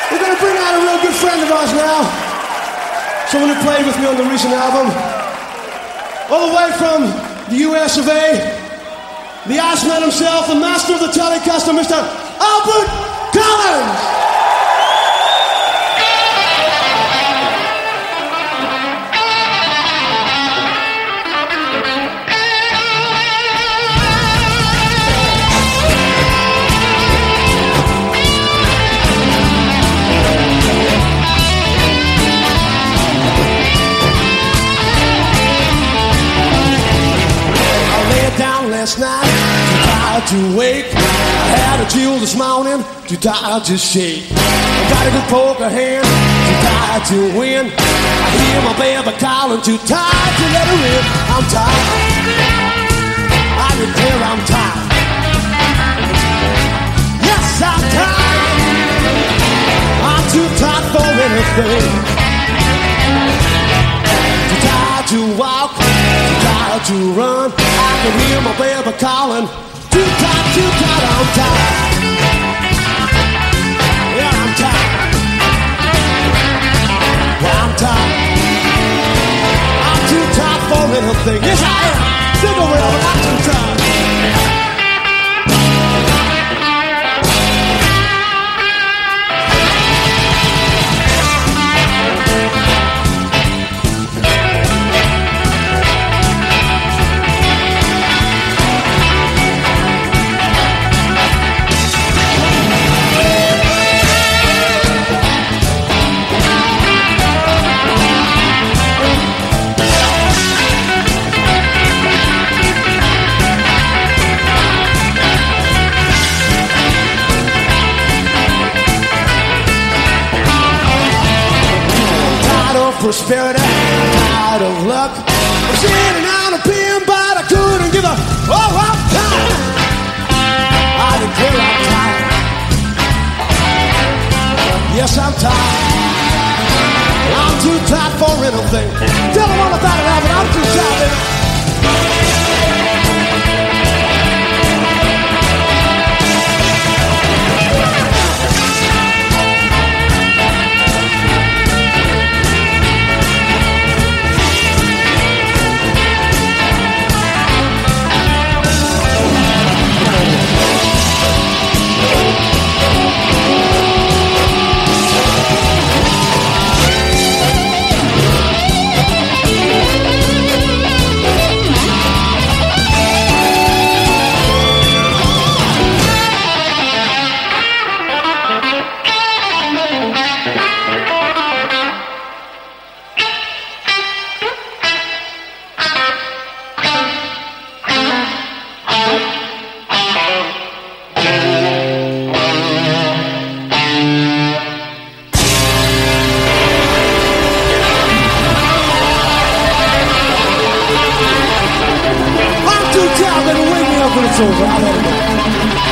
We're going to bring out a real good friend of ours now. Someone who played with me on the recent album. All the way from the US of A, the Iceman himself, the master of the Telecaster, Mr. Albert Collins! Last night, too tired to wake. I had a chill this morning, too tired to shake. I got a good poker hand, too tired to win. I hear my baby calling, too tired to let her in. I'm tired, I declare I'm tired. Yes, I'm tired, I'm too tired for anything. Too tired to walk, too tired to run. I can hear my baby calling. Too tired, I'm tired. Yeah, I'm tired. Well, I'm tired. I'm too tired for anything. Yes, I am. Think of it, I'm too tired. Prosperity, tired of luck. I'm sitting on a pin, but I couldn't give a I'm tired. I declare I'm tired. Yes, I'm tired. I'm too tired for anything. Tell them all about it, Albert. I'm too tired. It's over. I'll let it go.